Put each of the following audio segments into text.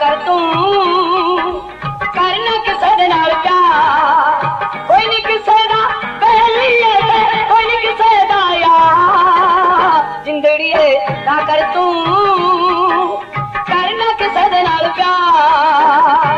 कर तू करना किसे दे नाल प्यार कोई नहीं किसे दा पहली है कोई नहीं किसे दा यार जिंदड़िए ना कर तू करना किसे दे नाल प्यार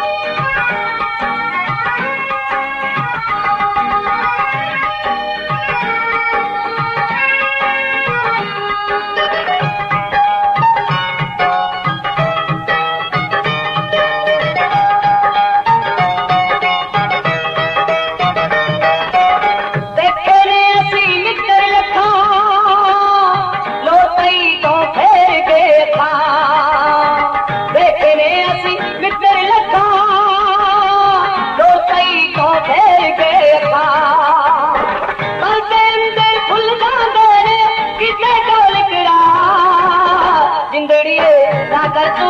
कर तू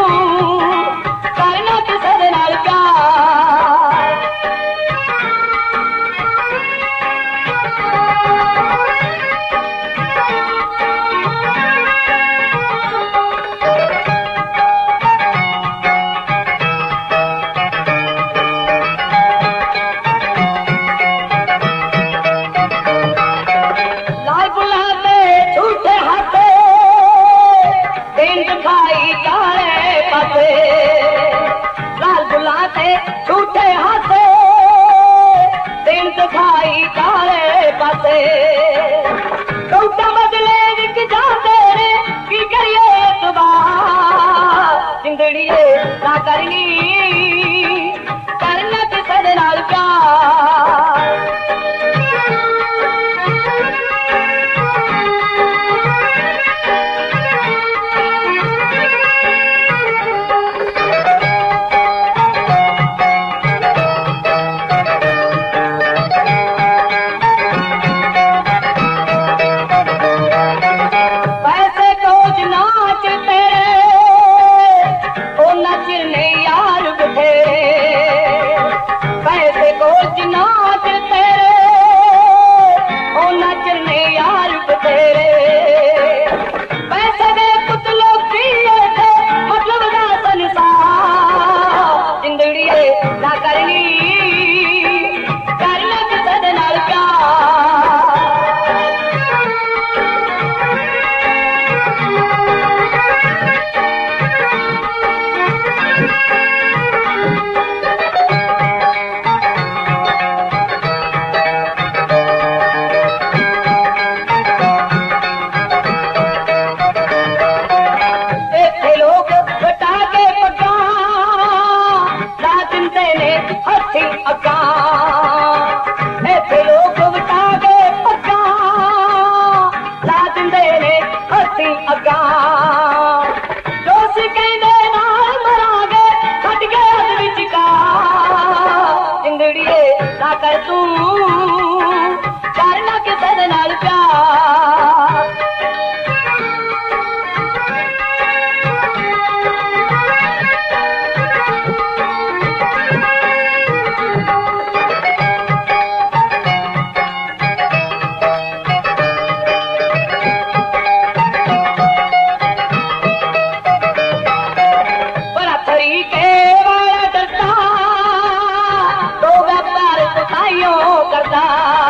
करना किसे दे नाल प्यार लाल बुलाते झूठे हाथे दिखाई काले पासे लाल बुलाते झूठे हाथे दिन दिखाई काले पासे कौटा बदले विक जाते रे की करिए सुबह जिंदड़िए ना करनी करना किसे दे नाल प्यार ना कर तू करना किसे दे नाल प्यार बड़ा तरीके वाला डरता तो व्यापार करता